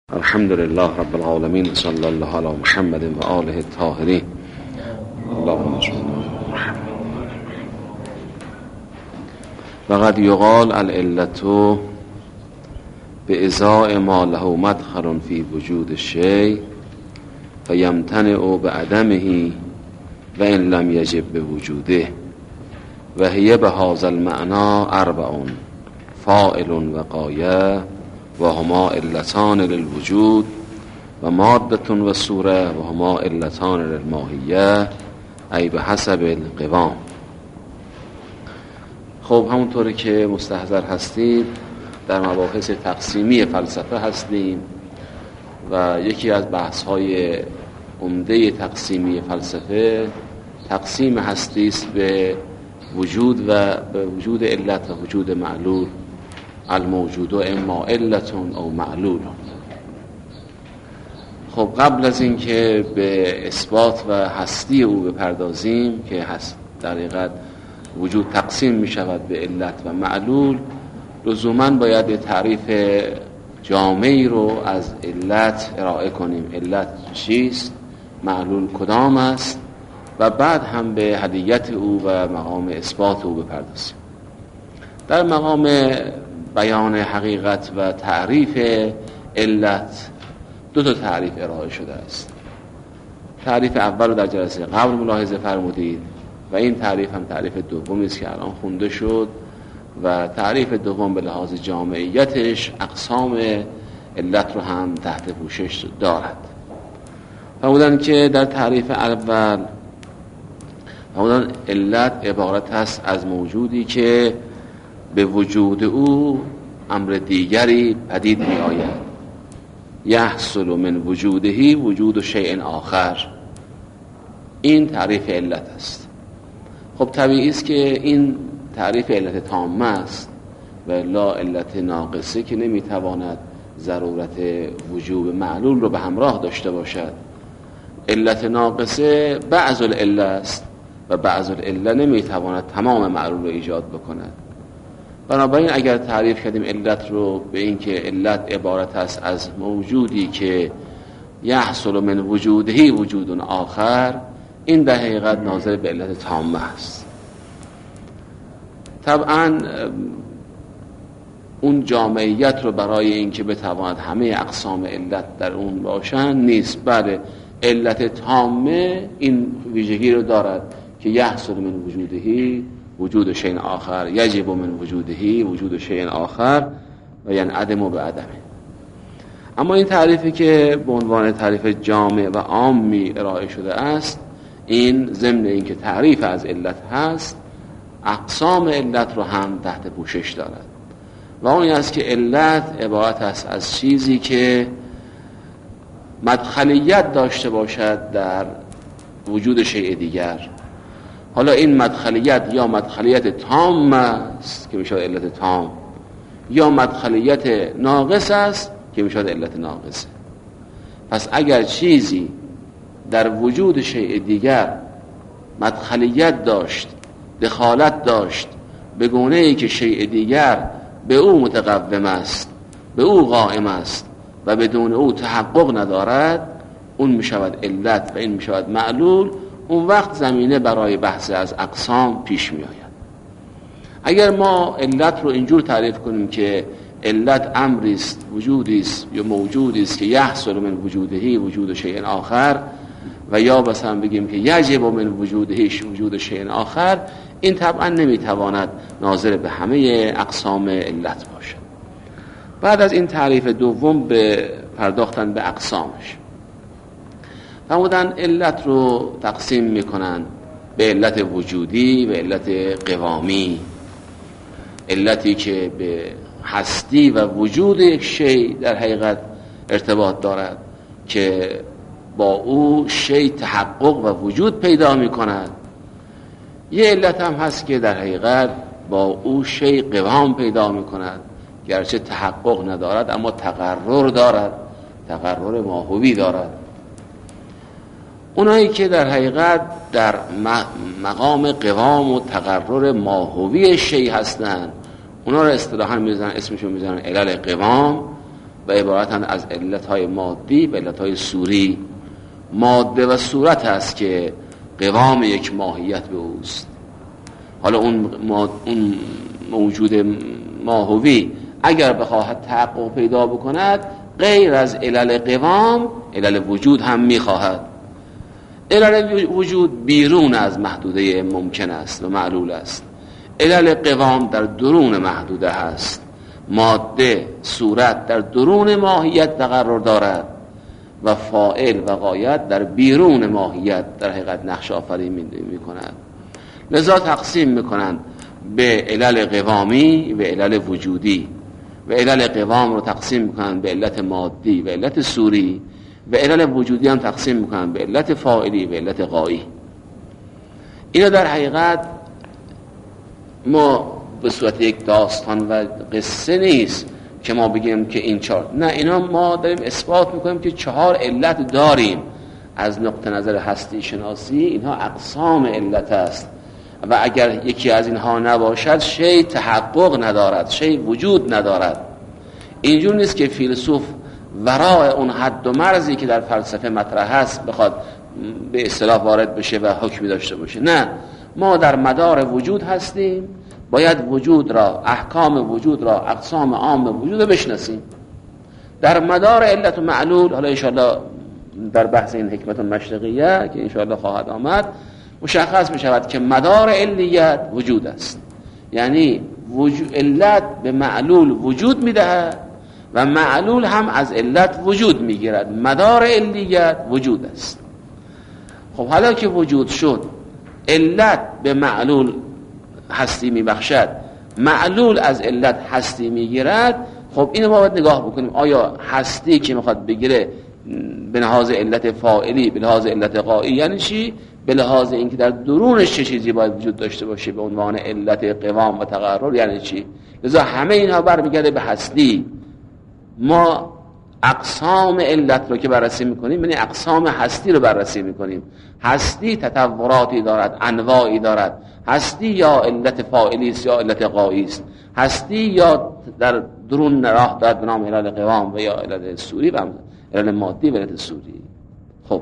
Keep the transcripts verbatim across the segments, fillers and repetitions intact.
الحمد لله رب العالمين صلی الله علی محمد و آله الطاهرین. اللهم صل علی محمد. وقد یقال العلة بإزاء ما له مدخل في وجود الشيء فيمتنع بعدمه وإن لم يجب بوجوده وهي بهذا المعنى أربع فاعل وغایه و هما علتان للوجود و مادة و صوره و هما علتان للماهیه ای به حسب القوام. خب همونطوری که مستحضر هستید در مباحث تقسیمی فلسفه هستیم و یکی از بحث‌های عمده تقسیمی فلسفه تقسیم هستی است به وجود و به وجود علت و وجود معلول. الموجود اما علتون او معلول. خب قبل از این که به اثبات و هستی او بپردازیم که هست در حقیقت وجود تقسیم می شود به علت و معلول، لزوماً باید یه تعریف جامعی رو از علت ارائه کنیم. علت چیست؟ معلول کدام است؟ و بعد هم به حدیت او و مقام اثبات او بپردازیم. در مقام بیان حقیقت و تعریف علت دو تا تعریف ارائه شده است. تعریف اول رو در جلسه قبل ملاحظه فرمودید و این تعریف هم تعریف دومی است که الان خونده شد و تعریف دوم به لحاظ جامعیتش اقسام علت رو هم تحت پوشش دارد. فرمودن که در تعریف اول فرمودن علت عبارت است از موجودی که به وجود او امر دیگری پدید می آید. یحصل من وجودهی وجود شیء آخر. این تعریف علت است. خب طبیعی است که این تعریف علت تامه است و لا علت ناقصه که نمی تواند ضرورت وجوب معلول رو به همراه داشته باشد. علت ناقصه بعض العله است و بعض العله نمی تواند تمام معلول رو ایجاد بکند. بنابراین اگر تعریف کردیم علت رو به این که علت عبارت است از موجودی که یحصل من وجودهی وجود آخر، این در حقیقت ناظر به علت تامه است. طبعا اون جامعیت رو برای این که بتواند همه اقسام علت در اون باشن نیست. بله، علت تامه این ویژگی رو دارد که یحصل من وجودهی وجود شیء آخر، یجب من وجودهی وجود شیء آخر و ینعدم بعدمه. اما این تعریفی که به عنوان تعریف جامع و عامی ارائه شده است، این ضمن این که تعریف از علت هست اقسام علت رو هم تحت پوشش دارد و اون است که علت عبارت است از چیزی که مدخلیت داشته باشد در وجود شیء دیگر. حالا این مدخلیت یا مدخلیت تام است که میشود علت تام، یا مدخلیت ناقص است که میشود علت ناقصه. پس اگر چیزی در وجود شیء دیگر مدخلیت داشت، دخالت داشت، به گونه‌ای که شیء دیگر به او متقوم است، به او قائم است و بدون او تحقق ندارد، اون میشود علت و این میشود معلول. اون وقت زمینه برای بحث از اقسام پیش می آید. اگر ما علت رو اینجور تعریف کنیم که علت امری است، وجودی است یا موجودی است که یحصل من وجودهی وجود شیء آخر، و یا مثلا بگیم که یجب من وجودهش وجود شیء آخر، این طبعا نمیتواند ناظر به همه اقسام علت باشد. بعد از این تعریف دوم به پرداختن به اقسامش، فرمودن علت رو تقسیم میکنن به علت وجودی و علت قوامی. علتی که به هستی و وجود یک شیء در حقیقت ارتباط دارد که با او شیء تحقق و وجود پیدا میکند. یه علت هم هست که در حقیقت با او شیء قوام پیدا میکند، گرچه تحقق ندارد اما تقرر دارد، تقرر ماهوی دارد. اونایی که در حقیقت در مقام قوام و تقرر ماهوی شیء هستند، اونا رو اصطلاحاً میذارن اسمشون میذارن علل قوام و عبارتند از علتهای مادی و علتهای صوری. ماده و صورت است که قوام یک ماهیت به اوست. حالا اون, اون موجود ماهوی اگر بخواهد تحقق پیدا بکند غیر از علل قوام علل وجود هم میخواهد. علل وجود بیرون از محدوده ممکن است و معلول است. علل قوام در درون محدوده است. ماده صورت در درون ماهیت تقرر دارد و فاعل و غایت در بیرون ماهیت در حقیقت نقش آفرینی می کند. لذا تقسیم میکنند به علل قوامی و علل وجودی و علل قوام رو تقسیم میکنند به علت مادی و علت صوری و علل وجودی هم تقسیم میکنند به علت فاعلی و علت غایی. اینا در حقیقت ما به صورت یک داستان و قصه نیست که ما بگیم که این چهار، نه، اینا ما داریم اثبات میکنیم که چهار علت داریم. از نقطه نظر هستی شناسی اینها اقسام علت است و اگر یکی از اینها نباشد شیء تحقق ندارد، شیء وجود ندارد. اینجور نیست که فیلسوف ورای اون حد و مرزی که در فلسفه مطرح هست بخواد به اصطلاح وارد بشه و حکمی داشته باشه. نه، ما در مدار وجود هستیم، باید وجود را، احکام وجود را، اقسام عام وجود را بشناسیم. در مدار علت و معلول، حالا انشاءالله در بحث این حکمت مشرقیه که انشاءالله خواهد آمد مشخص می شود که مدار علیت وجود است. یعنی وجود علت به معلول وجود می دهد و معلول هم از علت وجود می گیرد. مدار علیت وجود است. خب حالا که وجود شد، علت به معلول هستی می بخشد، معلول از علت هستی می گیرد. خب اینو ما باید نگاه بکنیم آیا هستی که میخواد بگیره به لحاظ علت فاعلی، به لحاظ علت غایی یعنی چی؟ به لحاظ اینکه در درونش چه چیزی باید وجود داشته باشه به عنوان علت قوام و تقرر یعنی چی؟ لذا همه اینها برمیگرده به هستی. ما اقسام علت رو که بررسی میکنیم یعنی اقسام هستی رو بررسی میکنیم. هستی تطوراتی دارد، انواعی دارد. هستی یا علت فاعلی است یا علت غایی است. هستی یا در درون راه دارد به نام علت قوام و یا علت صوری و علت مادی و علت صوری. خب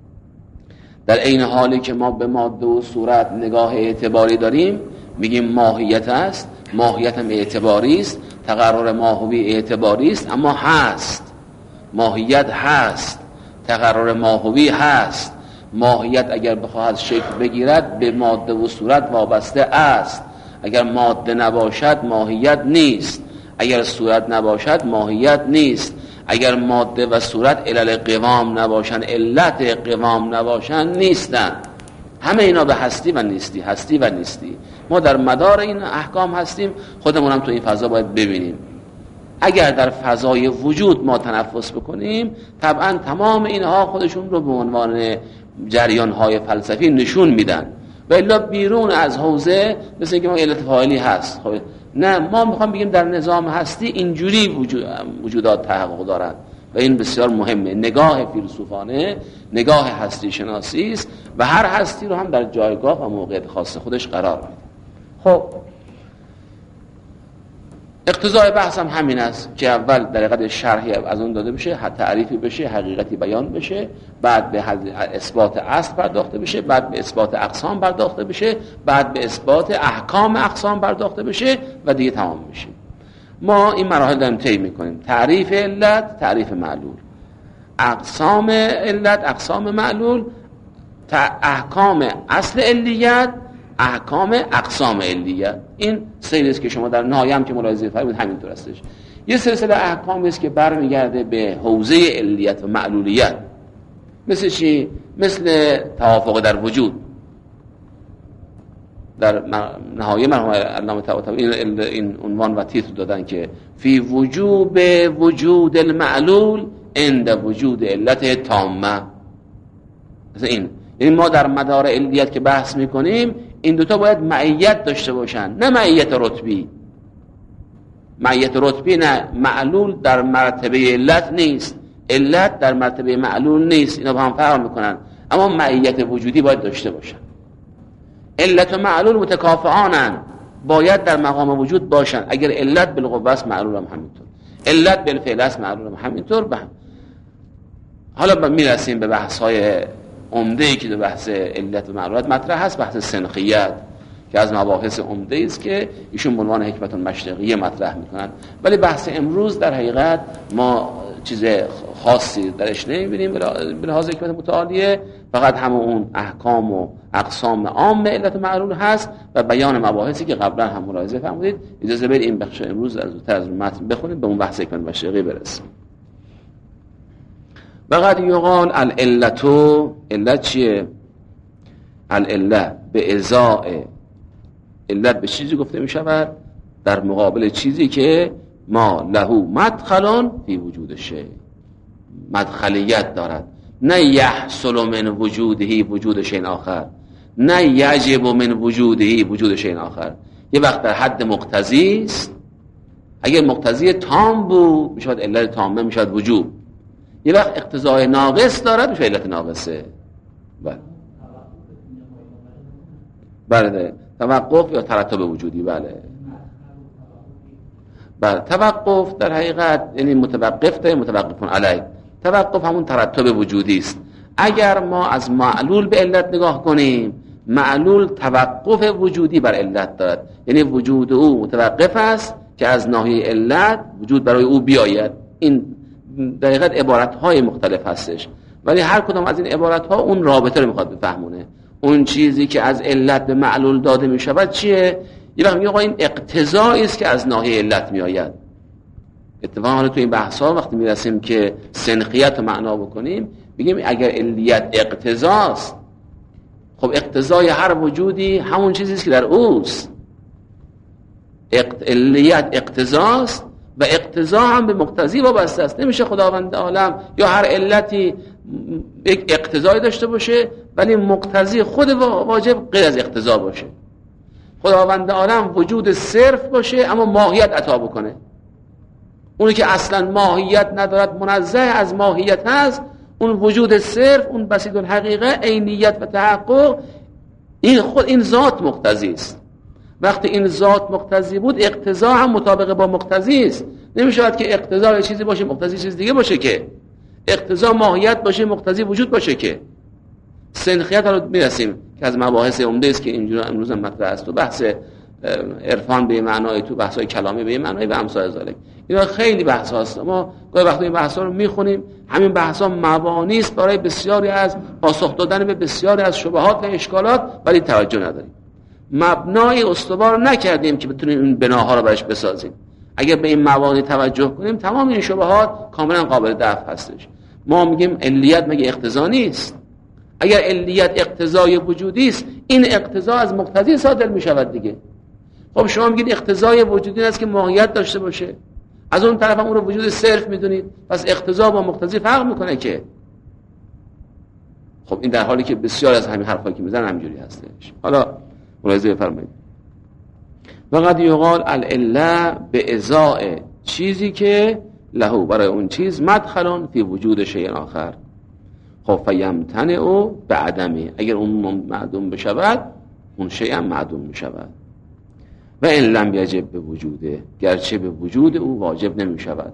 در این حالی که ما به ماده و صورت نگاه اعتباری داریم میگیم ماهیت است، ماهیت هم اعتباری است، تقرر ماهوی اعتباری است، اما هست، ماهیت هست، تقرر ماهوی هست. ماهیت اگر بخواهد شکل بگیرد به ماده و صورت وابسته است. اگر ماده نباشد ماهیت نیست، اگر صورت نباشد ماهیت نیست. اگر ماده و صورت علل قوام نباشن، علت قوام نباشن، نیستن. همه اینا به هستی و نیستی، هستی و نیستی. ما در مدار این احکام هستیم، خودمونم تو این فضا باید ببینیم. اگر در فضای وجود ما تنفس بکنیم طبعا تمام اینها خودشون رو به عنوان جریان‌های فلسفی نشون میدن و الا بیرون از حوزه مثل اینکه ما علت فاعلی هست. خب نه، ما میخوام بگیم در نظام هستی اینجوری وجود وجودات تحقق دارد و این بسیار مهمه. نگاه فیلسوفانه نگاه هستی شناسی است و هر هستی رو هم در جایگاه و موقعیت خاص خودش قرار میده. خب اقتضای بحث هم همین است که اول در حقیقت شرحی از اون داده بشه، تعریفی بشه، حقیقتی بیان بشه، بعد به اثبات اصل پرداخته بشه، بعد به اثبات اقسام پرداخته بشه، بعد به اثبات احکام اقسام پرداخته بشه و دیگه تمام میشه. ما این مراحل داریم طی میکنیم: تعریف علت، تعریف معلول، اقسام علت، اقسام معلول، احکام اصل علیت، احکام اقسام علیت. این سیری است که شما در نهایه هم که ملاحظه فرمودید همینطور هستش. یه سلسله احکامی است که برمیگرده به حوزه علیت و معلولیت. مثل چی؟ مثل توافق در وجود. در نهایه مرحوم علامه طباطبایی این این عنوان و تیتر دادن که فی وجوب وجود المعلول عند وجود علت تامه. مثل این، یعنی ما در مدار علیت که بحث میکنیم این دوتا باید معیت داشته باشن، نه معیت رتبی. معیت رتبی نه، معلول در مرتبه علت نیست، علت در مرتبه معلول نیست، اینا با هم فرق میکنن. اما معیت وجودی باید داشته باشن. علت و معلول متکافئانن، باید در مقام وجود باشن. اگر علت بالقوه است معلول هم همینطور. علت بالفعل است، معلول همینطور. به حالا میرسیم به بحث های عمده ای که در بحث علت و معلولات مطرح هست، بحث سنخیت که از مباحث عمده است که ایشون به عنوان حکمت مشرقیه مطرح میکنن. ولی بحث امروز در حقیقت ما چیز خاصی درش نمیبینیم به لحاظ حکمت متعالیه، فقط همون اون احکام و اقسام عام علت و معلول هست و بیان مباحثی که قبلا هم ملاحظه فرمودید. اجازه بدید این بخش امروز از زودتر از متن بخونیم به اون بحث حکمت مشرقی برسیم. وقد یقال العلت، علت چیه؟ العلت به ازاء، علت به چیزی گفته می شود در مقابل چیزی که ما لهو مدخلان فی وجود شیء، مدخلیت دارد، نه یحصل من وجودهی وجود شیء آخر، نه یجب من وجودهی وجود شیء آخر. یه وقت در حد مقتضی است، اگر مقتضی تام بود می شود علت تامه، می شود وجوب. یه وقت اقتضای ناقص دارد میشه علت ناقصه. بله بله توقف یا ترتب وجودی. بله بله توقف در حقیقت یعنی متوقف ده متوقفون علیه. توقف همون ترتب وجودی است. اگر ما از معلول به علت نگاه کنیم، معلول توقف وجودی بر علت دارد، یعنی وجود او متوقف است که از ناحیه علت وجود برای او بیاید. این در حقیقت عبارت‌های مختلف هستش، ولی هر کدام از این عبارت‌ها اون رابطه رو میخواد بفهمونه. اون چیزی که از علت به معلول داده میشود چیه؟ یه وقت میگه آقا این اقتضایی است که از ناحیه علت میآید. اتفاقا حالا تو این بحث‌ها وقتی میرسیم که سنخیت رو معنا بکنیم، میگیم اگر علیت اقتضاست، خب اقتضای هر وجودی همون چیزی است که در اوست. علیت اقتضاست و اقتضا هم به مقتضی وابسته است. نمیشه خداوند عالم یا هر علتی یک اقتضایی داشته باشه ولی مقتضی خود واجب غیر از اقتضا باشه. خداوند عالم وجود صرف باشه اما ماهیت عطا بکنه. اونی که اصلا ماهیت ندارد، منزه از ماهیت هست، اون وجود صرف، اون بسیط الحقیقه، عینیت و تحقق، این خود این ذات مقتضی است. وقتی این ذات مقتضی بود، اقتضا هم مطابق با مقتضی است. نمیشود که اقتضا چیزی باشه مقتضی چیز دیگه باشه، که اقتضا ماهیت باشه مقتضی وجود باشه. که سنخیت رو میرسیم که از مباحث عمده است که اینجوری امروز هم مطرح است، تو بحث عرفان به معنای، تو بحث‌های کلامی به معنای و امثال ذالک. اینا خیلی بحث هاست. ما گاهی وقتا این بحث‌ها رو میخونیم، همین بحث‌ها مبانی است برای بسیاری از پاسخ دادن به بسیاری از شبهات و اشکالات، ولی توجه نداریم. مبنای استوار نکردیم که بتونیم این بناها رو برش بسازیم. اگر به این مبانی توجه کنیم، تمام این شبهات کاملا قابل دفع هستش. ما میگیم علیت مگه اقتضا نیست؟ اگر علیت اقتضای وجودی است، این اقتضا از مقتضی صادر میشود دیگه. خب شما میگید اقتضای وجودی است که ماهیت داشته باشه، از اون طرف هم اون رو وجود صرف میدونید، پس اقتضا با مقتضی فرق میکنه که. خب این در حالی که بسیار از همین حرفایی که میزنن همینجوری هستش. حالا ملاحظه بفرمایید. وقد یقال العله به ازاء، چیزی که لهو برای اون چیز مدخلان فی وجود شیء آخر. خب فیمتنع او به عدمی، اگر اون معدوم بشود اون شیء هم معدوم میشود. و ان لم یجب به وجوده، گرچه به وجود او واجب نمی شود.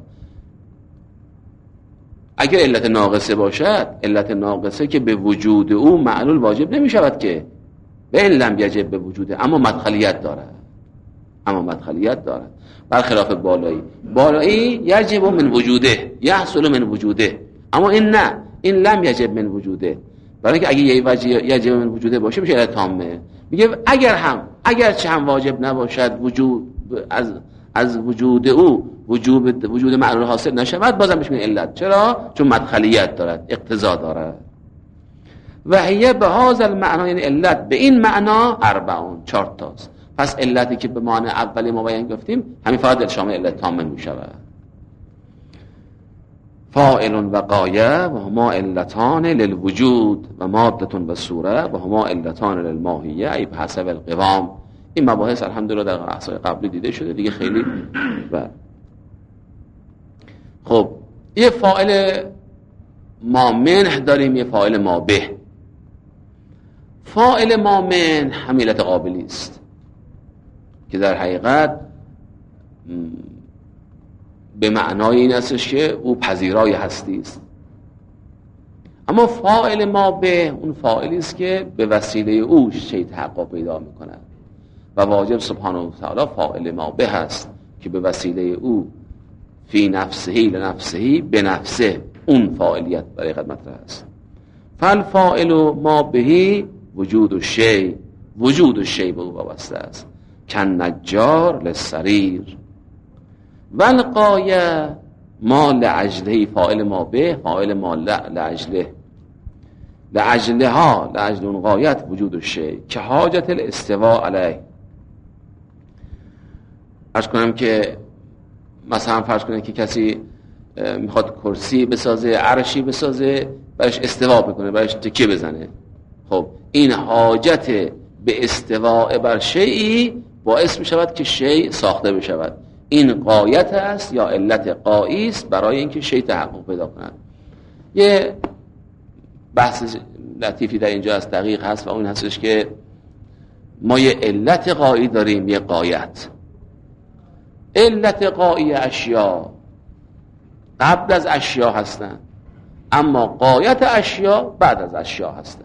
اگر علت ناقصه باشد، علت ناقصه که به وجود او معلول واجب نمی شود که و ان لم یجب به وجوده، اما مدخلیت دارد. اما مدخلیت دارد برخلاف بالایی. بالایی یجب من وجوده، یحصل من وجوده، اما این نه، این لم یجب من وجوده. برای اینکه اگه یه وجه یجب من وجوده باشه میشه علت تامه. میگه اگر هم اگر چه هم واجب نباشد وجود از از وجود او وجود وجود معلول حاصل نشود، بازم میشه علت. چرا؟ چون مدخلیت دارد، اقتضا دارد. و هی به هذا المعنی، یعنی علت به این معنا اربعون، چهار تاست. پس علتی که به معنی اولی ما بیان گفتیم همین فقط شامل علت تامه میشود. فاعل و غایه و هما علتان للوجود و مادة و صوره و هما علتان للماهیه ای بحسب القوام. این مباحث الحمدلله در بحث‌های قبلی دیده شده دیگه خیلی. و خب یه فاعل ما منه داریم، یه فاعل ما به. فاعل ما منه هم علت قابلی است که در حقیقت به معنای این استش که او پذیرای هستی است. اما فاعل ما به اون فاعلی است که به وسیله او شیء تحقق پیدا میکند و واجب سبحانه و تعالی فاعل ما به هست که به وسیله او فی نفسهی لنفسهی به نفسه اون فاعلیت برای خدمت است. فالفاعل ما بهی وجود الشیء، وجود الشیء به او وابسته است. کن نجار للسریر والقایه ما لعجله، فاعل ما به فاعل ما لعجله، لعجلها لعجل اون غایت وجود الشیء که حاجت الاستواء علیه. فرض کنم که مثلا فرض کنم که کسی میخواد کرسی بسازه، عرشی بسازه، برش استوا بکنه، برش تکیه بزنه. خب این حاجت به استواء بر شیئی باعث میشود که شیء ساخته بشود. این غایت است یا علت غایی است برای اینکه شیء تحقق پیدا کند. یه بحث لطیفی در اینجا از دقیق هست و اون هستش که ما یه علت غایی داریم، یه غایت. علت غایی اشیا قبل از اشیا هستن، اما غایت اشیا بعد از اشیا هستن.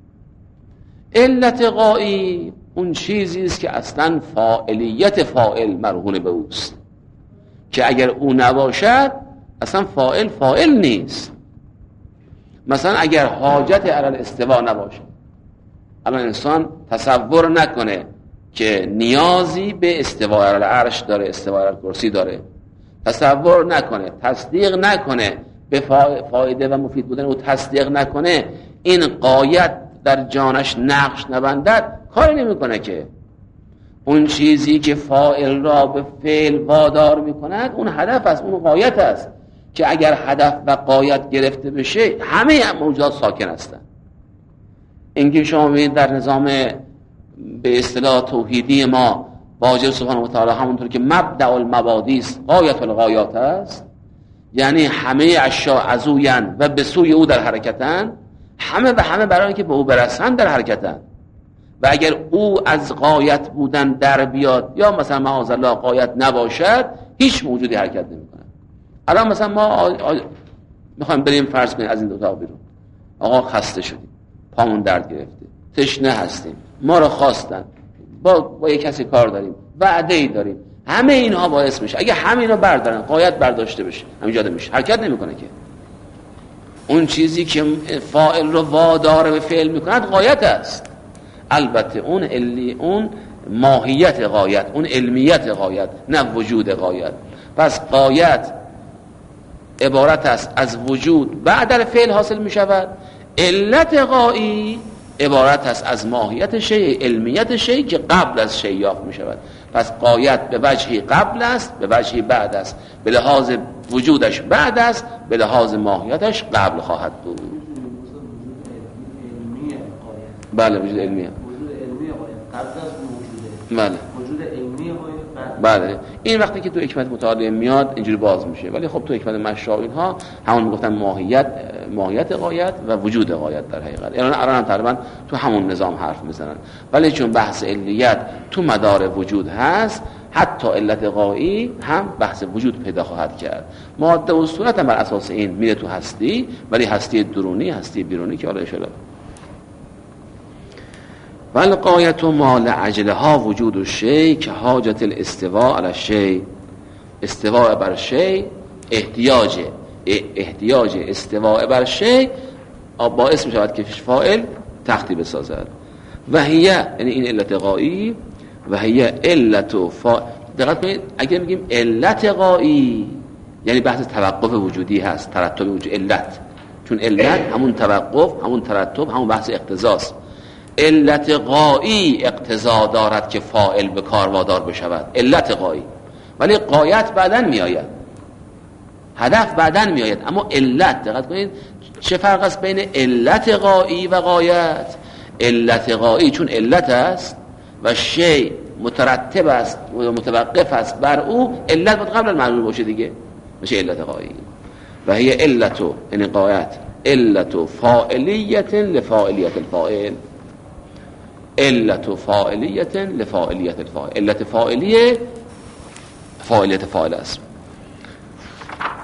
علت غایی اون چیزی است که اصلا فاعلیت فاعل مرهون به اوست، که اگر او نباشد اصلا فاعل فاعل نیست. مثلا اگر حاجت علی استوا نباشه، الان انسان تصور نکنه که نیازی به استوا علی عرش داره، استوا علی کرسی داره، تصور نکنه، تصدیق نکنه، به فایده و مفید بودن او تصدیق نکنه، این غایت در جانش نقش نبندد، کاری نمیکنه. که اون چیزی که فاعل را به فعل وادار میکند اون هدف است، اون غایت است، که اگر هدف و غایت گرفته بشه همه موجودات ساکن هستند. اینکه شما ببینید در نظام به اصطلاح توحیدی ما واجب سبحانه و تعالی همونطور که مبدأ المبادی است، غایت الغایات است، یعنی همه اشیاء از اوین و به سوی او در حرکتن، همه به همه برای اینکه به او برسن در حرکتن. و اگر او از غایت بودن در بیاد یا مثلا معاذ الله غایت نباشد، هیچ موجودی حرکت نمیکنه. الان مثلا ما میخوایم بریم فرض کنیم از این دو تا بیرون، آقا خسته شدیم، پامون درد گرفته، تشنه هستیم، ما رو خواستن، با با یک کسی کار داریم، وعده‌ای داریم، همه اینها باعث میشه اگه همه اینا بردارن، غایت برداشته بشه، همینجا میشه، حرکت نمیکنه. که اون چیزی که فاعل رو وادار به فعل میکند غایت است. البته اون علی، اون ماهیت غایت، اون علمیت غایت، نه وجود غایت. پس غایت عبارت است از وجود بعد در فعل حاصل می شود. علت غایی عبارت است از ماهیت شیء، علمیت شیء که قبل از شیء یافت می شود. پس غایت به وجهی قبل است، به وجهی بعد است، به لحاظ وجودش بعد است، به لحاظ ماهیتش قبل خواهد بود. بله وجود علمی، وجود علمی غایت قبل از وجود، بله وجود علمی غایت. بله این وقتی که تو حکمت متعالی میاد اینجوری باز میشه. ولی خب تو حکمت مشروع اینها همون میگفتن ماهیت ماهیت غایت و وجود غایت در حقیقت. الان الان تقریبا تو همون نظام حرف میزنن. ولی چون بحث علیت تو مدار وجود هست، حتی علت غایی هم بحث وجود پیدا خواهد کرد. ماده و صورت هم بر اساس این میره تو هستی، ولی هستی درونی، هستی بیرونی که حالا ان شاءالله. والغایت ما لعجلها وجود الشیء که حاجت الاستواء علی الشیء، استواء بر شیء، احتیاج احتیاج استواء بر شیء باعث می شود که فاعل تختی بسازد. و هي یعنی این علت غایی، و هي علت فا دقت کنید اگر میگیم علت غایی یعنی بحث توقف وجودی هست، ترتب وجود علت، چون علت همون توقف، همون ترتب، همون بحث اقتضاست. علت غایی اقتضا دارد که فاعل به کار وادار بشود، علت غایی. ولی غایت بعدن می آید، هدف بعدن می آید، اما علت، دقت کنید چه فرق است بین علت غایی و غایت. علت غایی چون علت است و شیء مترتب است و متوقف است بر او، علت باید قبل المعلول باشه دیگه، میشه علت غایی. و هي علت یعنی غایت علت فاعلیت لفاعلیت الفاعل، علت فاعلیت لفاعلیت الفاعل، علت فاعلیه فاعلیت فاعل است.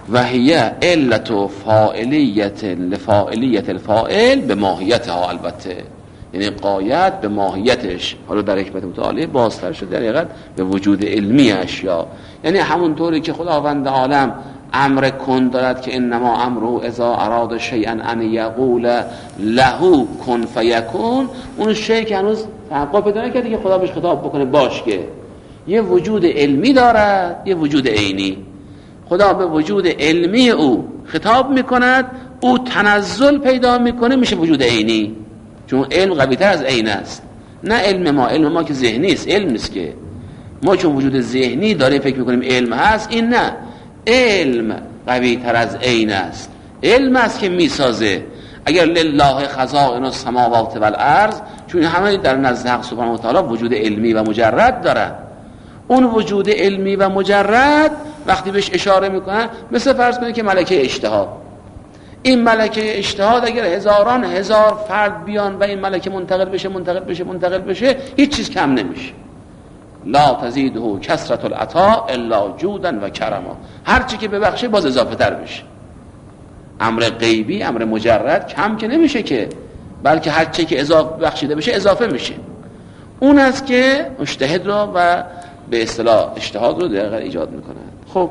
و هی علت فاعلیت لفاعلیت الفاعل به ماهیتها، البته یعنی غایت به ماهیتش حالا در حکمت متعالی بازتر شده در حقیقت به وجود علمی اشیا، یعنی همونطوری که خداوند عالم امر کن دارد که انما امره اذا اراد شیئا ان یقول له کن فیکون، اون شیء که هنوز تحقق پیدا نکرده که خدا بهش خطاب بکنه باش، که یه وجود علمی دارد یه وجود عینی. خدا به وجود علمی او خطاب میکند، او تنزل پیدا میکنه میشه وجود عینی، چون علم قوی‌تر از عین است. نه علم ما، علم ما که ذهنی است، علم نیست که ما چون وجود ذهنی داریم فکر میکنیم علم هست، این نه، علم قوی‌تر از عین است، علم است که میسازه. اگر لله خزائن السماوات والارض، چون همه در نزد حق سبحانه و تعالی وجود علمی و مجرد دارن، اون وجود علمی و مجرد وقتی بهش اشاره میکنن مثل فرض کنید که ملکه اجتهاد، این ملکه اجتهاد اگر هزاران هزار فرد بیان و این ملکه منتقل بشه منتقل بشه منتقل بشه هیچ چیز کم نمیشه. لا تزیده کثرت العطاء الا جودا و کرما، هر چی که ببخشه باز اضافه تر بشه. امر غیبی، امر مجرد کم که نمیشه که، بلکه هر چی که اضافه بخشیده بشه اضافه میشه. اون است که مجتهد رو و به اصطلاح اجتهاد رو در ایجاد میکنه. خب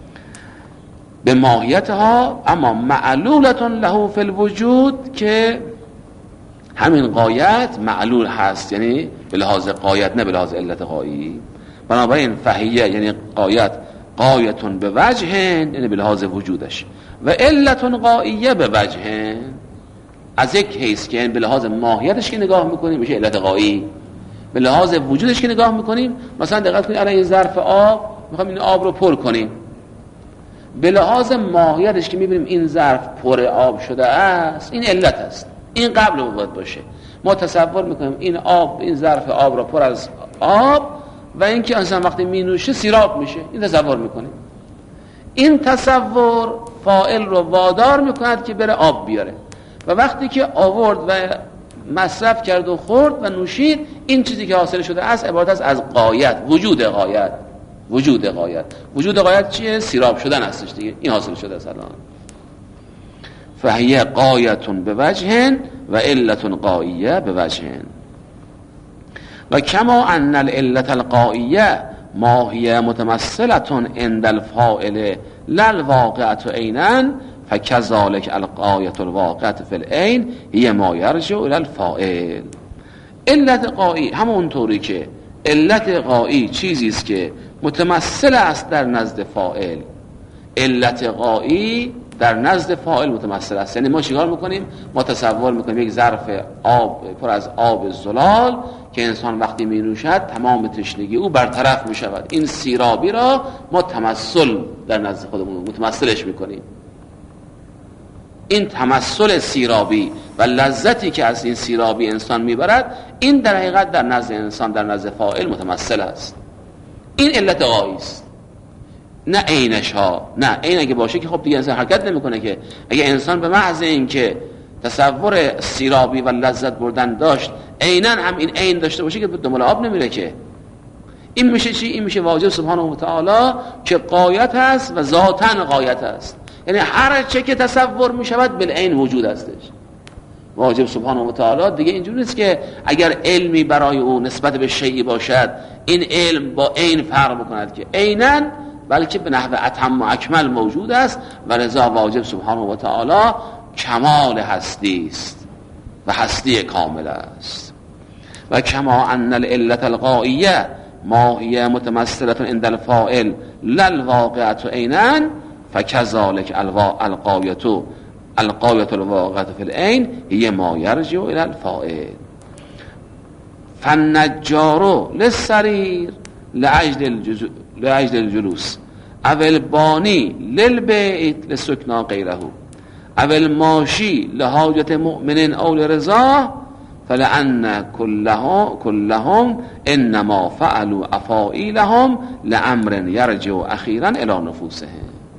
به ماهیتها، اما معلولة له فی الوجود، که همین غایت معلول هست، یعنی به لحاظ غایت نه به لحاظ علت غایی. بنابراین فهیه یعنی غایت غایتون به وجه، یعنی به لحاظ وجودش، و علتون غاییه به وجه، از یک حیث که به لحاظ ماهیتش که نگاه میکنیم میشه علت غایی، به لحاظ وجودش که نگاه میکنیم مثلا دقت کنید الان این ظرف آب میخوایم این آب رو پر کنیم، به لحاظ ماهیتش که میبینیم این ظرف پر آب شده است، این علت است، این قبل باید باشه. ما تصور میکنیم این آب، این ظرف آب رو پر از آب و اینکه انسان وقتی مینوشه سیراب میشه، این تصور میکنیم. این تصور فاعل رو وادار میکند که بره آب بیاره، و وقتی که آورد و مصرف کرد و خورد و نوشید، این چیزی که حاصل شده است عبارت است از غایت، وجود غایت. وجود غایت وجود غایت چیه؟ سیراب شدن هستش دیگه، این حاصل شده است الان. فهیه غایتون به وجه و علتون غاییه به وجه، و کما ان العلت الغاییه ما هی متمثلتون عند الفاعل لا الواقعة عینا، فکذالک الغایة الواقعة فی العین هی ما یرجع الی الفاعل. علت غایی همونطوری که علت غایی چیزی است که متمثل است در نزد فاعل، علت غایی در نزد فاعل متمثل است. یعنی ما چیکار میکنیم؟ ما تصور میکنیم یک ظرف آب پر از آب زلال که انسان وقتی می نوشد تمام تشنگی او برطرف می شود، این سیرابی را ما تمثل در نزد خودمون متمثلش میکنیم. این تمثل سیرابی و لذتی که از این سیرابی انسان میبرد، این در حقیقت در نزد انسان در نزد فاعل متمثل است. این علت غایی است، نه عینش ها. نه عین اگه باشه که خب دیگه انسان حرکت نمیکنه، که اگه انسان به محض این که تصور سیرابی و لذت بردن داشت عیناً هم این عین داشته باشه که دنبال آب نمیره که. این میشه چی؟ این میشه واجب سبحانه و تعالی که غایت است و ذاتاً غایت است، یعنی هر چه که تصور میشود بالعین وجود هستش. واجب سبحانه و تعالی دیگه اینجوری نیست که اگر علمی برای او نسبت به شیئی باشد این علم با عین فرق بکند، که عیناً بلکه به نحو اتم و اکمل موجود است، و لذا واجب سبحانه و تعالی کمال هستی است و هستی کامل است. و کما ان العلت الغاییه ما هی متمثلة عند الفاعل لا الواقعة عینا، فکذالک الغایة الغایة الواقعة فی العین هی ما یرجع الی الفاعل. فالنجار للسریر لعجل الجلوس، او البانی للبیت لسکنا غیره، او الماشی لحاجت مؤمن او لرضا، فلأن كلهم كلهم انما فعلوا افاعیلهم لامر یرجع اخیرا الی نفوسهم.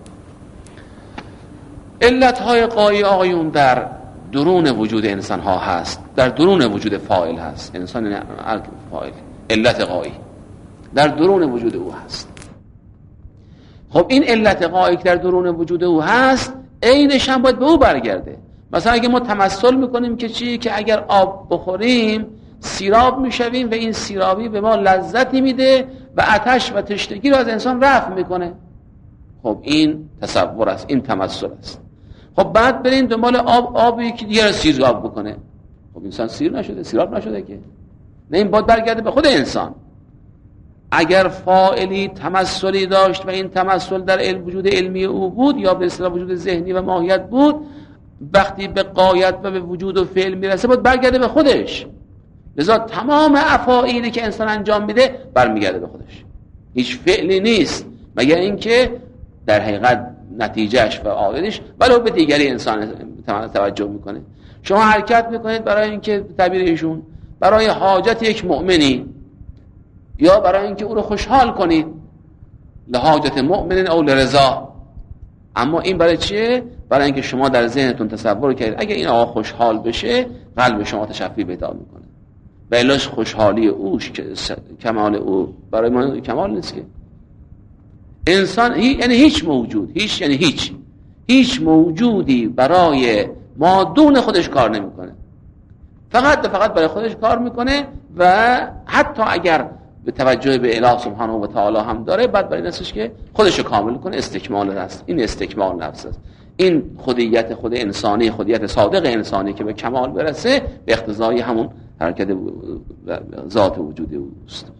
علتهای غایی آقایون در درون وجود انسان ها هست، در درون وجود فاعل هست. انسان یعنی فاعل، علت غایی در درون وجود او هست. خب این علت غایب در درون وجود او هست، عینش هم باید به او برگرده. مثلا اگه ما تمثل میکنیم که چی؟ که اگر آب بخوریم سیراب میشویم و این سیرابی به ما لذتی میده و آتش و تشنگی رو از انسان رفع میکنه. خب این تصور است، این تمثل است. خب بعد بریم دنبال آب، آبی که دیگه سیراب بکنه. خب انسان سیر نشده، سیراب نشده که. نه، این باید برگرده به خود انسان. اگر فاعلی تمثلی داشت و این تمثل در علم وجود علمی او بود یا به اصطلاح وجود ذهنی و ماهیت بود، وقتی به غایت و به وجود و فعل میرسه باید برگرده به خودش. لذا تمام افعالی که انسان انجام میده برمیگرده به خودش. هیچ فعلی نیست مگر اینکه در حقیقت نتیجهش و عاقبتش ولو به دیگری انسان توجه میکنه. شما حرکت میکنید برای اینکه تعبیر ایشون برای حاجت یک مؤمنی یا برای اینکه او رو خوشحال کنید، لحاجت مؤمن او لرضا. اما این برای چیه؟ برای اینکه شما در ذهنتون تصور کردید اگه این آقا خوشحال بشه قلب شما تشفی پیدا میکنه. و الاش خوشحالی اوش کمال او برای ما کمال نیست که. انسان هی... یعنی هیچ موجود، هیچ یعنی هیچ هیچ موجودی برای مادون خودش کار نمیکنه، فقط فقط برای خودش کار میکنه و حتی اگر به توجه به اله سبحانه و تعالی هم داره، بعد برای نفسش که خودش رو کامل کنه. استکمال است. این استکمال نفس است. این خودیت خود انسانی، خودیت صادق انسانی که به کمال برسه به اقتضای همون حرکت ذات وجود اوست.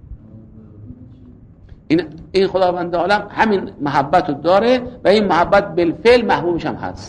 این این خداوند عالم همین محبت رو داره و این محبت بالفعل محبوبش هم هست.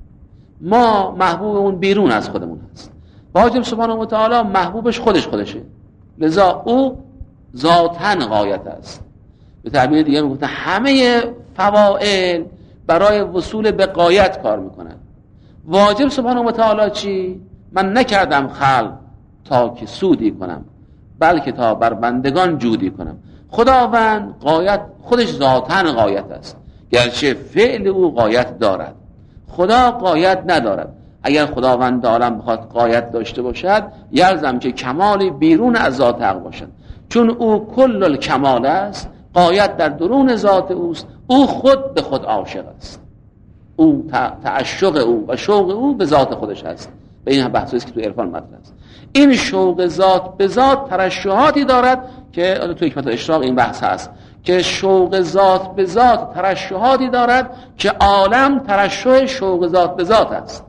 ما محبوب اون بیرون از خودمون هست. واجب سبحانه و تعالی محبوبش خودش خودشه، لذا او ذاتاً غایت است. به تعبیر دیگه میگفتن همه فواعل برای وصول به غایت کار میکنن. واجب سبحانه و تعالی چی؟ من نکردم خلق تا که سودی کنم، بلکه تا بر بندگان جودی کنم. خداوند غایت خودش ذاتاً غایت است، گرچه فعل او غایت دارد. خدا غایت ندارد. اگر خداوند عالم بخواد غایت داشته باشد یلزم که کمالی بیرون از ذات حق باشد، چون او کل الکمال است. غایت در درون ذات اوست. او خود به خود عاشق است. او تعشق او و شوق او به ذات خودش است. به این بحثی است که تو عرفان مطرح است. این شوق ذات به ذات ترشحاتی دارد که تو حکمت الاشراق این بحث هست که شوق ذات به ذات ترشحاتی دارد که عالم ترشح شوق ذات به ذات است.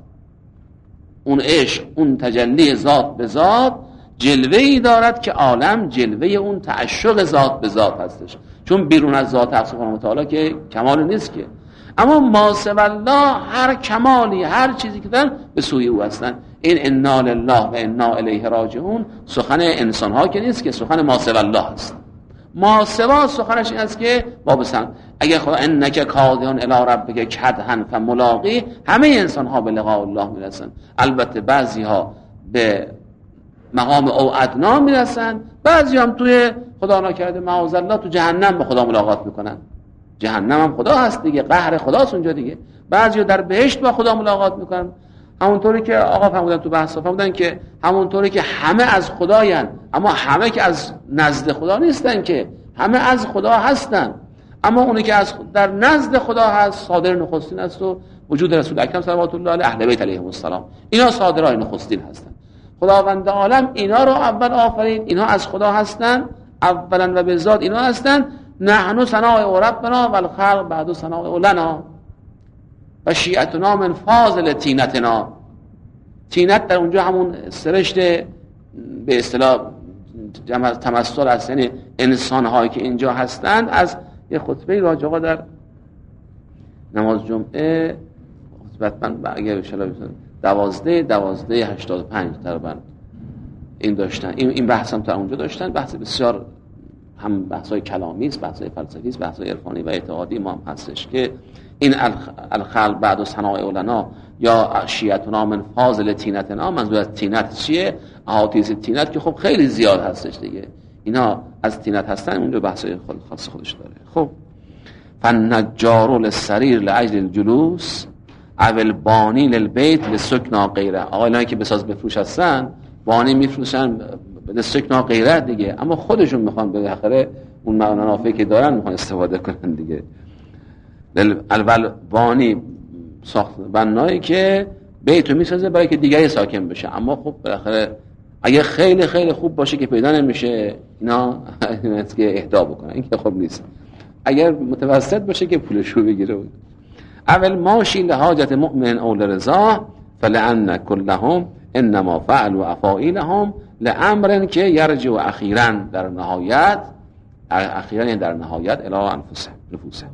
اون عشق، اون تجلی ذات به ذات جلوه‌ای دارد که عالم جلوه اون تعشق ذات به ذات هستش، چون بیرون از ذات سبحانه و تعالی که کمال نیست که. اما ما سوی الله هر کمالی، هر چیزی که دارن به سوی او هستن. این انا لله و انا الیه راجعون سخن انسان ها که نیست که، سخن ما سوی الله است. ما سوا سخنش این است که بابسن اگر خدا انک کادحون الی ربک کدحا فملاقی، همه انسان ها به لقاء الله میرسن. البته بعضی ها به مقام او ادنا میرسن، بعضی هم توی خدا نکرده معاذ الله تو جهنم به خدا ملاقات میکنن. جهنم هم خدا هست دیگه، قهر خداست اونجا دیگه. بعضی در بهشت با خدا ملاقات میکنن. همونطوری که آقا فرمودن تو بحث فرمودن که همونطوری که همه از خدایان، اما همه که از نزد خدا نیستن، که همه از خدا هستن، اما اونی که از در نزد خدا هست صادر نخستین است و وجود رسول اکرم صلوات الله علیه اهل بیت علیهم السلام، اینا صادرای نخستین هستن. خداوند عالم اینا رو اول آفرید، اینا از خدا هستن اولا و به ذات اینا هستن. نحن ثناء ربنا والخلق بعد ثناء لنا و شیعتنا من فاضل تینتنا. تینت در اونجا همون سرشت به اصطلاح جمع تمثل است، یعنی انسان هایی که اینجا هستند. از یه خطبه راج آقا در نماز جمعه خطبتمن اگر بشلا دوازده دوازده هشتاد و پنج تقریبا این داشتن، این این بحث هم تا اونجا داشتن. بحث بسیار هم بحث‌های کلامی است، بحث‌های فلسفی است، بحث‌های عرفانی و اعتقادی ما هم هستش که این الخلق بعد از ثناء لنا یا شیعتنا من فاضل تینتنا، منظور از تینت چیه؟ احادیث تینت که خب خیلی زیاد هستش دیگه، اینا از تینت هستن، اونجا بحث‌های خاص خودش داره. خب فالنجار للسریر لاجل الجلوس اول بانی للبیت لسکنا غیره. آقا اینایی که بساز بفروش هستن بانی میفروشن لسکنا غیره دیگه، اما خودشون میخوان به آخره اون منافعی که دارن میخوان استفاده کنن دیگه. اول بانی ساخت بنایی که بیتو میسازه برای که دیگری ساکن بشه، اما خب بالاخره اگه خیلی خیلی خوب باشه که پیدا نمیشه اینا ایناست که اهدا بکنن، این که خب نیست. اگر متوسط باشه که پولشو بگیره. اول ماشی لحاجت مؤمن او لرضا فلان كلهم انما فعلوا افاعیلهم لامر که یرجع اخیرا در نهایت اخیرا یعنی در نهایت الی انفسهم نفوسهم.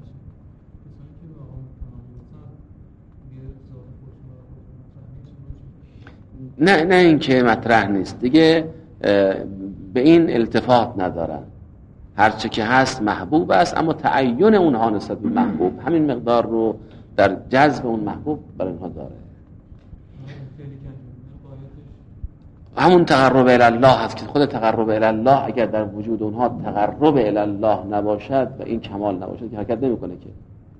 نه نه این که مطرح نیست دیگه، به این التفات ندارن، هرچه که هست محبوب است، اما تعین اونها نسبت به محبوب همین مقدار رو در جذب اون محبوب برای اونها داره. همون تقرب الی الله هست که خود تقرب الی الله اگر در وجود اونها تقرب الی الله نباشد و این کمال نباشد که حرکت نمیکنه که.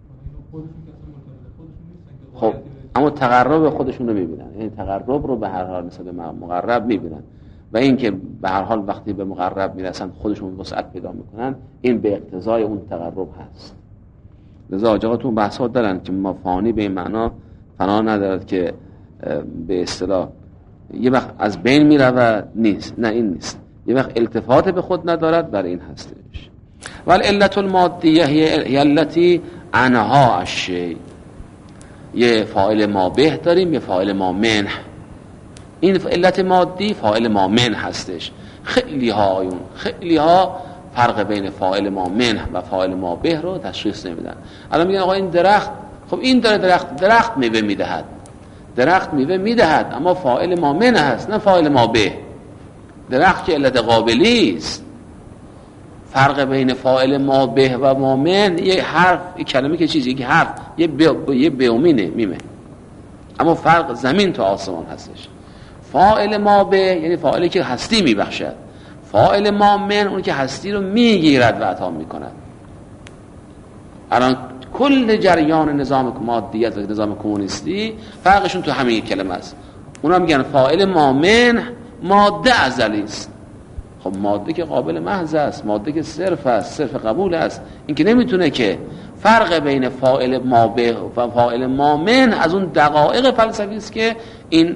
خب اما تقرب خودشون رو میبینن، یعنی تقرب رو به هر حال نسبت به مقرب میبینن و این که به هر حال وقتی به مقرب میرسن خودشون وسعت پیدا میکنن، این به اقتضای اون تقرب هست. لذا آجاقاتون بحثات دارن که ما فانی به این معنا فنا ندارد که به اصطلاح یه وقت از بین میره و نیست، نه این نیست، یه وقت التفات به خود ندارد، برای این هستش. ولی علت المادیه هی التی عنها الشیء، یه فاعل ما به داریم، یه فاعل ما منه. این علت مادی فاعل ما منه هستش. خیلی ها آیون خیلی ها فرق بین فاعل ما منه و فاعل ما به رو تشخیص نمیدن. الان میگن آقا این درخت، خب این داره درخت درخت میوه میدهد، درخت میوه میدهد، اما فاعل ما منه هست نه فاعل ما به. درخت که علت قابلی است. فرق بین فاعل ما به و ما من یه حرف، یه کلمه که چیزی، یه حرف، یه به یه بیومینه میمه، اما فرق زمین تا آسمان هستش. فاعل ما به یعنی فاعلی که هستی میبخشد، فاعل ما من اون که هستی رو میگیرد و عطا میکند. الان کل جریان نظام مادیت و نظام کمونیستی فرقشون تو همین کلمه است. اونا میگن فاعل ما من ماده ازلی است. خب ماده که قابل محض است، ماده که صرف است، صرف قبول است. این که نمیتونه که فرق بین فاعل ما به و فاعل ما من از اون دقایق فلسفی است که این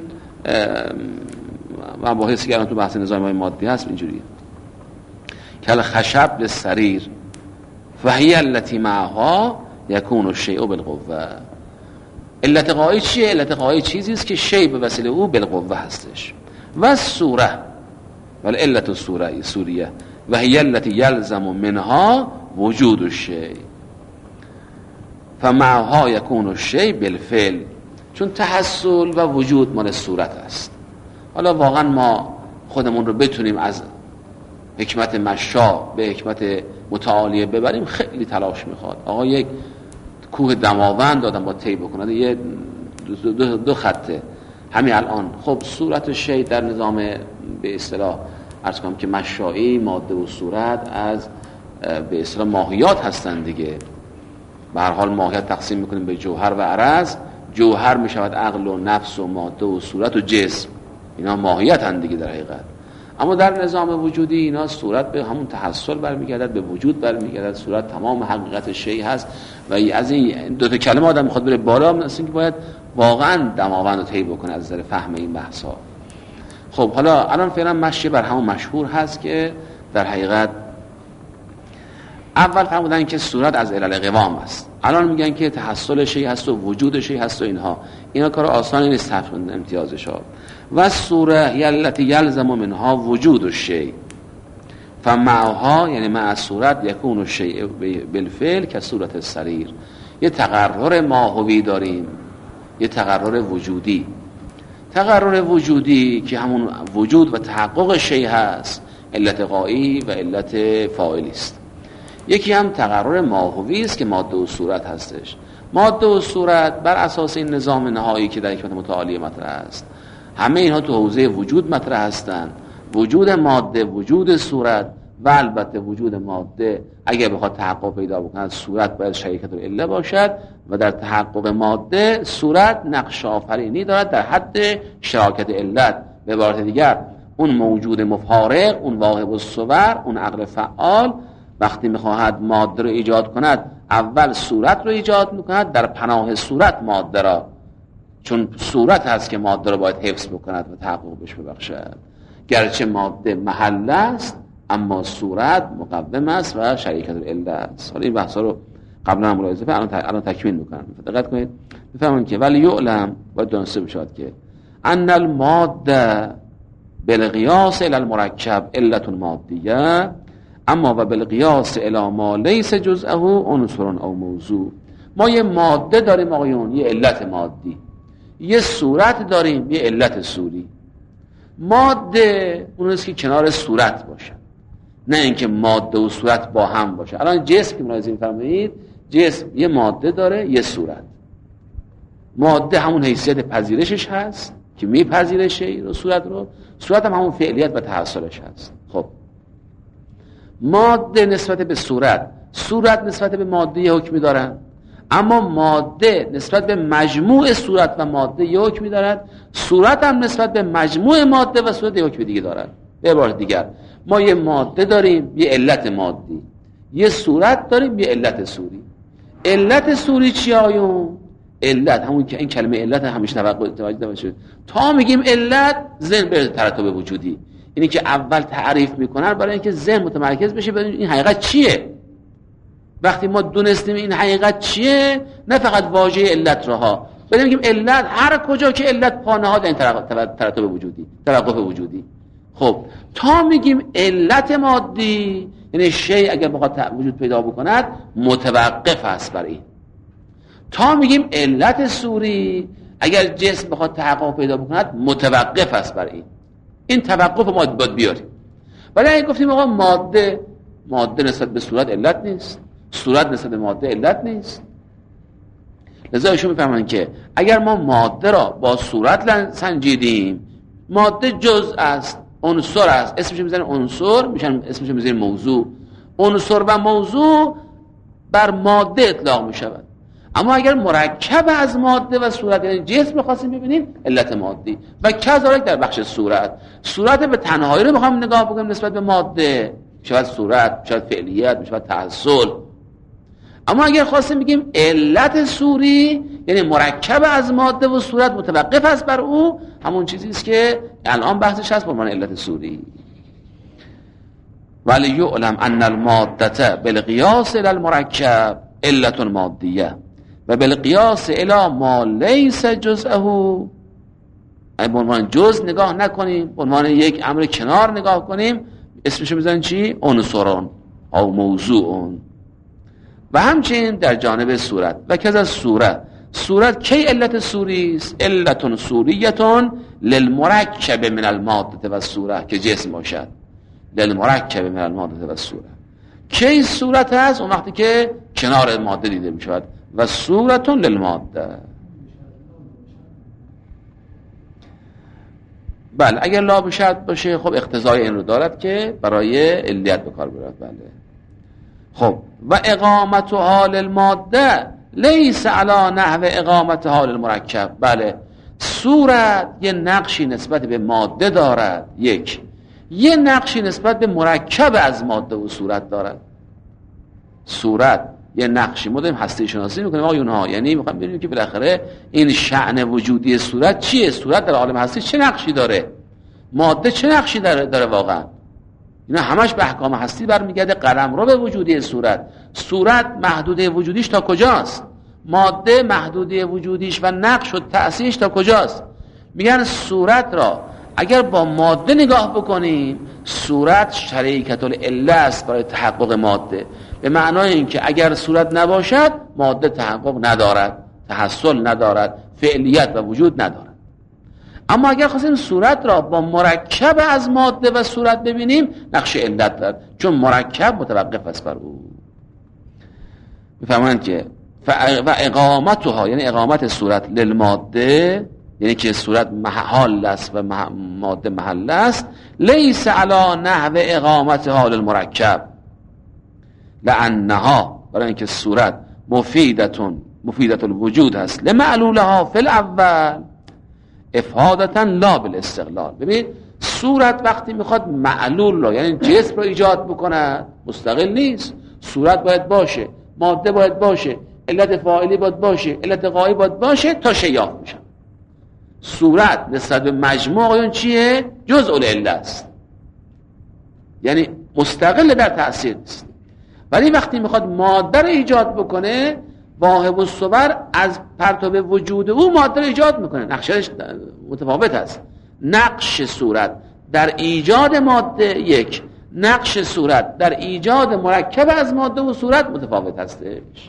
مباحثی که الان تو بحث نظام مادی هست اینجوریه. کل خشب للسریر فهی التي معها یکون الشیء بالقوه. علت قایی چیه؟ علت قایی چیزی است که شیء به وسیله او بالقوه هستش. و سوره ولی علت السوره سوریه و هی التي یلزم منها وجود الشیء فمعها یکون الشیء بالفعل. چون تحصل و وجود مال صورت است. حالا واقعا ما خودمون رو بتونیم از حکمت مشا به حکمت متعالیه ببریم خیلی تلاش میخواد. آقا یک کوه دماوند دادن با طی بکنه، یه دو, دو, دو خطه همین الان. خب صورت شی در نظام به اصطلاح عرض کنم که مشایی ماده و صورت از به اصطلاح ماهیات هستن دیگه. به هر حال ماهیت تقسیم میکنیم به جوهر و عرض. جوهر میشود عقل و نفس و ماده و صورت و جسم، اینا ماهیت هستند دیگه در حقیقت. اما در نظام وجودی اینا صورت به همون تحصل برمیگردد، به وجود برمیگردد. صورت تمام حقیقت شی هست و از این دو تا کلمه آدم میخواد بره بالا، مثل اینکه باید واقعا دماوند رو طی بکنه از نظر فهم این بحثا. خب حالا الان فعلا مشی بر همون مشهور هست که در حقیقت اول فرمودن که صورت از علل قوام است، الان میگن که تحصل شی هست و وجود شی هست و اینها اینا کار آسانی نیست تفهیم امتیازش ها. و صوره یلتی یلزم منها وجود الشی فمعها یعنی مع صورت یکون الشیء بالفعل که صورت السریر. یه تقرر ماهوی داریم، یه تقرر وجودی. تقرر وجودی که همون وجود و تحقق شی هست علت غایی و علت فاعلی است. یکی هم تقرر ماهوی است که ماده و صورت هستش. ماده و صورت بر اساس این نظام نهایی که در حکمت متعالیه مطرح است، همه اینها تو حوزه وجود مطرح هستند. وجود ماده، وجود صورت و البته وجود ماده اگر بخواد تحقق پیدا بکند صورت باید شریکت العله باشد و در تحقق ماده صورت نقش آفرینی دارد در حد شراکت علت. به عبارت دیگر اون موجود مفارق، اون واهب الصور، اون عقل فعال وقتی میخواهد ماده رو ایجاد کند اول صورت رو ایجاد میکند در پناه صورت ماده را، چون صورت هست که ماده رو باید حفظ بکند و تحقق بهش ببخشد. گرچه ماده محل است اما صورت مقوم است و شریکت العله است. حالا این بحثا رو قبلا هم ملاحظه الان الان تکمیل میکنم. دقت کنید بفهمید که ولی یعلم باید دانسته بشود که ان الماده بالقیاس الى المرکب علت مادیه، اما و بالقیاس الی ما لیس جزءه عنصر او موضوع. ما یه ماده داریم آقایون، یه علت مادی، یه صورت داریم، یه علت صوری. ماده اون است که کنار صورت باشه، نه اینکه ماده و صورت با هم باشه. الان جسم که ملاحظه می‌فرمایید، جسم یه ماده داره، یه صورت. ماده همون حیثیت پذیرشش هست که میپذیرشه رو صورت رو، صورت هم همون فعلیت و تحصلش هست. خب ماده نسبت به صورت، صورت نسبت به ماده یه حکمی دارن، اما ماده نسبت به مجموع صورت و ماده یه حکمی دارد، صورت هم نسبت به مجموع ماده و صورت یه حکم دیگه دارد. به عبارت دیگر ما یه ماده داریم، یه علت مادی، یه صورت داریم، یه علت صوری. علت صوری چی آیون؟ علت همون که این کلمه علت همیشه توجه نمیشه. تا میگیم علت ذهن به ترتب وجودی، اینی که اول تعریف میکنن برای اینکه ذهن متمرکز بشه ببین این حقیقت چیه. وقتی ما دونستیم این حقیقت چیه، نه فقط واژه علت رها بدیم میگیم علت هر کجا که علت پانه‌ها در این ترتب وجودی، توقف وجودی. خب تا میگیم علت مادی، یعنی شی اگر بخواد وجود پیدا بکند متوقف است بر این. تا میگیم علت صوری، اگر جسم بخواد تحقق پیدا بکند متوقف است بر این. این توقف ما باید بیاریم. ولی اگه گفتیم آقا ماده ماده نسبت به صورت علت نیست، صورت نسبت به ماده علت نیست، لذا ایشون میفهمن که اگر ما ماده را با صورت سنجیدیم، ماده جزء است، عنصر است، اسمش میذاریم عنصر، میشن اسمش میذاریم موضوع. عنصر و موضوع بر ماده اطلاق میشود. اما اگر مرکب از ماده و صورت، یعنی جسم خاصی ببینیم، علت مادی. و کذالک در بخش صورت، صورت به تنهایی رو بخوام نگاه بکنیم نسبت به ماده، شاید صورت، شاید فعلیت، شاید تحصل. اما اگر خواستیم بگیم علت صوری، یعنی مرکب از ماده و صورت متوقف است بر او، همون چیزی است که الان بحثش هست به عنوان علت صوری. ولی یعلم ان الماده بالقیاس الى المرکب علت مادیه و بالقیاس الی ما لیس جزءه، به عنوان جزء نگاه نکنیم، به عنوان یک امر کنار نگاه کنیم، اسمشو میذارن چی؟ عنصرون او موضوعون. و همچنین در جانب صورت و که از صورت، صورت کی علت صوری است؟ علت صوریتون للمرکب من الماده و الصوره، که جسم باشد، للمرکب من الماده و الصوره. کی صورت هست؟ اون وقتی که کنار ماده دیده می شود. و صورتون للماده. بله اگر لا بشد باشه خب اقتضای این رو دارد که برای علیت به کار برد. بله خب و اقامت حال الماده لیس علی نحو اقامت حال المرکب. بله صورت یه نقشی نسبت به ماده دارد، یک یه نقشی نسبت به مرکب از ماده و صورت دارد. صورت یه نقشی، ما داریم هستی شناسی میکنیم آقایون ها، یعنی میخوایم ببینیم که بالاخره این شأن وجودی صورت چیه، صورت در عالم هستی چه نقشی داره، ماده چه نقشی داره, داره واقعا. اینا همش به احکام هستی برمیگرده، قلمرو به وجودی صورت. صورت محدوده وجودیش تا کجاست، ماده محدوده وجودیش و نقش و تأثیرش تا کجاست. میگن صورت را اگر با ماده نگاه بکنیم، صورت شریکت العله است برای تحقق ماده، به معنای اینکه اگر صورت نباشد ماده تحقق ندارد، تحصل ندارد، فعلیت و وجود ندارد. اما اگر خواستیم صورت را با مرکب از ماده و صورت ببینیم، نقش علت دارد، چون مرکب متوقف است بر او. میفهمند که و اقامتها، یعنی اقامت صورت للماده، یعنی که صورت محل است و ماده محل است، لیس علی نحو اقامت حال المرکب لانها، برای اینکه صورت مفیدتون مفیدت الوجود هست لمعلولها فی الاول افادتا لا بالاستقلال. ببین صورت وقتی میخواد معلول رو، یعنی جسم رو ایجاد بکنه، مستقل نیست. صورت باید باشه ماده باید باشه، علت فاعلی باید باشه، علت غایب باید باشه تا شی یافت میشه. صورت نسبت به مجموع آقایون چیه؟ جزء العله است، یعنی مستقل در تأثیر نیست. ولی وقتی میخواد ماده رو ایجاد بکنه، واهب الصور از پرتاب وجود او ماده رو ایجاد میکنه. نقشش متفاوت است. نقش صورت در ایجاد ماده یک، نقش صورت در ایجاد مرکب از ماده و صورت متفاوت هستش.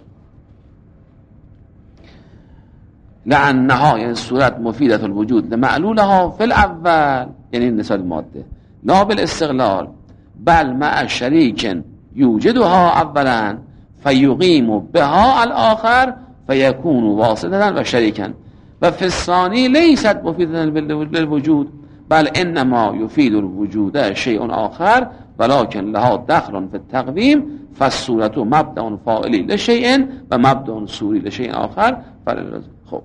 لعنها یعنی صورت مفیدة الوجود لمعلولها فی الاول، یعنی نسبت ماده، لا بالاستقلال بل مع شریک یوجدها اولا فیقیم بها الاخر فیکون واسطة و شریکا و فی الثانی لیست مفیدة للوجود بل انما یفید الوجود شیء آخر ولكن لها دخل فی التقویم فالصورت مبدأ فاعلی لشیء و مبدأ صوری لشیء آخر. خب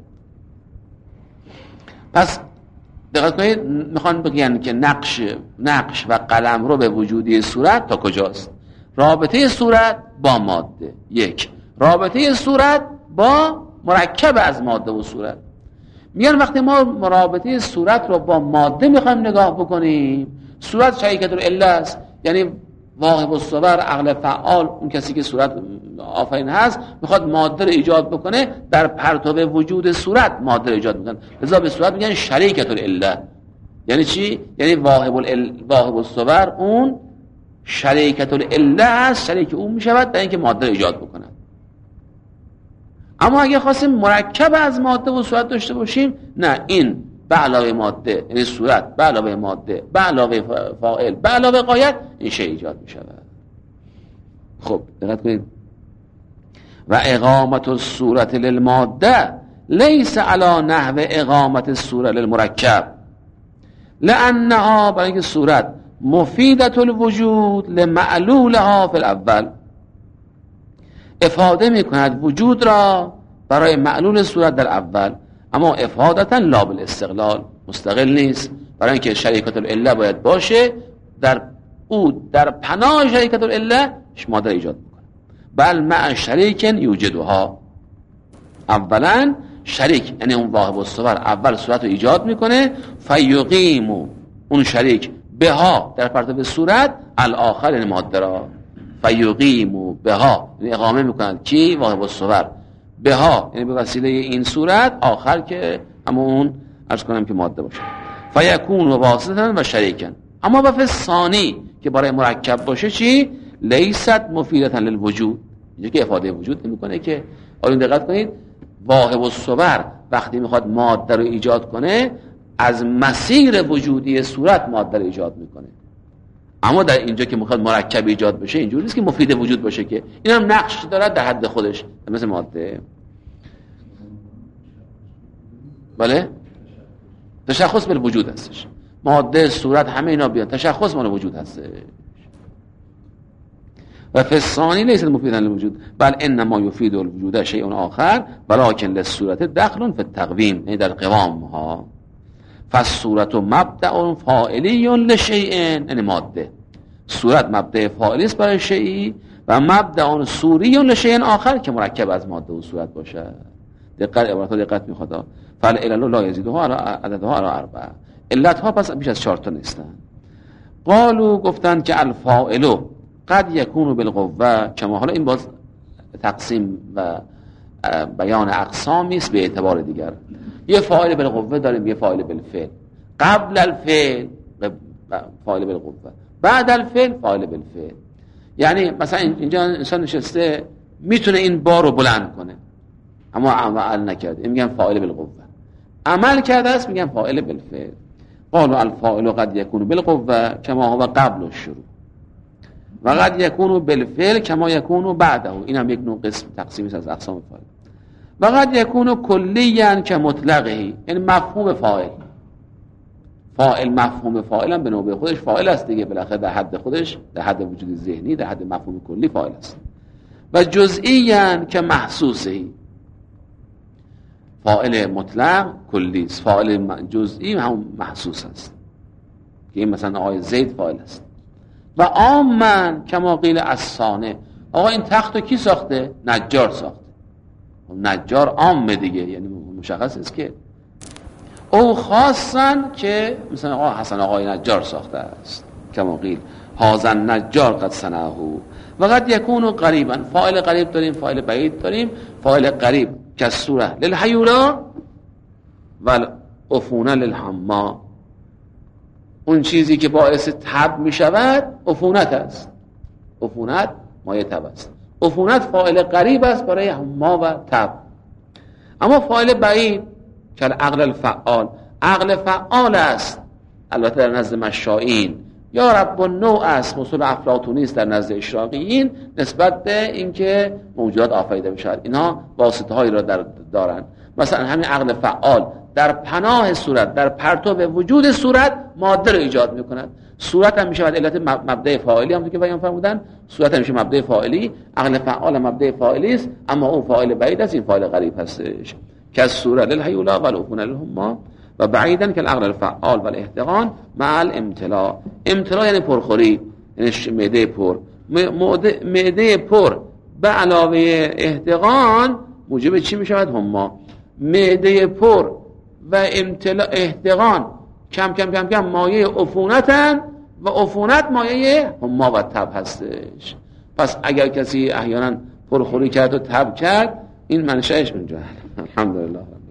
پس دقت کنید، میخوان بگن که نقش نقش و قلم رو به وجودی صورت تا کجاست؟ رابطه صورت با ماده یک، رابطه صورت با مرکب از ماده و صورت. میگن وقتی ما رابطه صورت رو با ماده میخوایم نگاه بکنیم، صورت شریکت العله است، یعنی واهب الصور، عقل فعال، اون کسی که صورت آفرین هست میخواد ماده رو ایجاد بکنه، در پرتاب وجود صورت ماده رو ایجاد میکنه، لذا به صورت میگن شریکت العله. یعنی چی؟ یعنی واهب ال... واهب الصور اون شریکت العله هست، شریک اون میشود در اینکه ماده رو ایجاد بکنه. اما اگه خواستیم مرکب از ماده و صورت داشته باشیم، نه، این به علاوه ماده، یعنی صورت به علاوه ماده به علاوه فاعل به علاوه غایت، این شی ایجاد می شود. خب دقت کنید، و اقامت الصورت للماده لیس علی نحو اقامت الصورت للمرکب لانها، برای اینکه صورت مفیدة الوجود لمعلولها فی الاول، افاده می کند وجود را برای معلول صورت در اول، اما افادتا لا بالاستقلال، مستقل نیست، برای اینکه شریکت العله باید باشه، در او در پناه شریکت العله ماده ایجاد میکنه. بل مع شریک یوجدها، اولا شریک یعنی اون واهب الصور اول صورت رو ایجاد میکنه، فیقیم اون شریک بها در پرتاب صورت الاخر یعنی ماده را، فیقیم بها یعنی اقامه میکنند کی؟ واهب الصور بها یعنی به وسیله این صورت آخر که همون عرض کنم که ماده باشه، فیکون و واسطا و شریکن. اما به ثانی که برای مرکب باشه چی؟ لیست مفیدة للوجود، اینجا که افاده وجود نمیکنه که. آیا دقت کنید، واهب الصور وقتی میخواد ماده رو ایجاد کنه از مسیر وجودی صورت ماده رو ایجاد میکنه، اما در اینجا که میخواد مرکب ایجاد بشه اینجوری نیست که مفید وجود باشه، که این هم نقش دارد در حد خودش مثل ماده. بله تشخص به وجود هستش، ماده صورت همه اینا بیان تشخص مال وجود هستش. و فی الثانی لیس مفیدا للوجود بل انما یفید الوجود شیء آخر ولکن للصورت دخل فی التقویم، یعنی در قوام ها. فالصورت مبدأ فاعلی لشیء، یعنی ماده صورت مبدأ فاعلی است برای شیئی و مبدأ صوری لشیء آخر که مرکب از ماده و صورت باشه. دقت عبارت دقت میخواد. فالعلل لا یزیدها علی عددها علی اربعه، علت ها پس بیش از چهار تا نیستن. قالوا گفتن که الفاعل قد یکون بالقوه، کما حالا این باز تقسیم و بیان اقسامی است به اعتبار دیگر. یه فاعل بالقوه داریم، یه فاعل بالفعل. قبل الفعل فاعل بالقوه، بعد الفعل فاعل بالفعل. یعنی مثلا اینجا انسان نشسته میتونه این بار رو بلند کنه اما عمل نکرده، این میگن فاعل بالقوه. عمل کرده است میگن فاعل بالفعل. قالوا الفاعل قد یکون بالقوه کما هو قبل الشروع و قد یکون بالفعل کما یکون بعده. این هم یک نوع قسم تقسیمی از اقسام فاعل. و قد یکون کلیاً که مطلقه، یعنی مفهوم فاعل. فاعل مفهوم فاعل هم به نوبه خودش فاعل است دیگه، بالاخره در حد خودش، در حد وجود ذهنی، در حد مفهوم کلی فاعل است. و جزئیاً که محسوسه، فاعل مطلق کلی است، فاعل جزئی هم محسوس است که این مثلا آقای زید فاعل است. و عاماً کما قیل الصانع، آقا این تختو کی ساخته؟ نجار ساخته. نجار عامه دیگه، یعنی مشخص است که او خاصن که مثلا آقا حسن آقای نجار ساخته است، کما قیل هازن نجار قد صنعه. و قد یکون قریبا، فاعل قریب داریم، فاعل بعید داریم. فاعل قریب کسوره للحیولا و عفونه للحما، اون چیزی که باعث تب می شود عفونت است. عفونت مایه تب است. عفونت فاعل قریب است برای حما و تب. اما فاعل بعید که عقل الفعال، عقل فعال است البته در نزد مشائین، یا رب النوع است، مصول افلاطونی است در نزد اشراقیین، نسبت به اینکه موجودات آفریده بشود. اینها واسطه هایی را در دارند. مثلا همین عقل فعال در پناه صورت، در پرتو وجود صورت ماده رو ایجاد میکند. صورت هم میشه علت مبدأ فاعلی، همونطور که بیان فرمودن، صورت هم میشه مبدأ فاعلی، عقل فعال مبدأ فاعلی است، اما اون فاعل بعید است، این فاعل غریب هستش. که الصوره للحیولا و العفونه للحما و بعیدن که العقل الفعال و الاحتقان مع الامتلاء. امتلاء یعنی پرخوری، یعنی معده پر. معده پر به علاوه احتقان موجب چی میشود؟ حما. معده پر و امتلاء احتقان کم کم کم کم مایه عفونتن و عفونت مایه حما و تب هستش. پس اگر کسی احیانا پرخوری کرد و تب کرد، این منشأش اونجا. الحمدلله.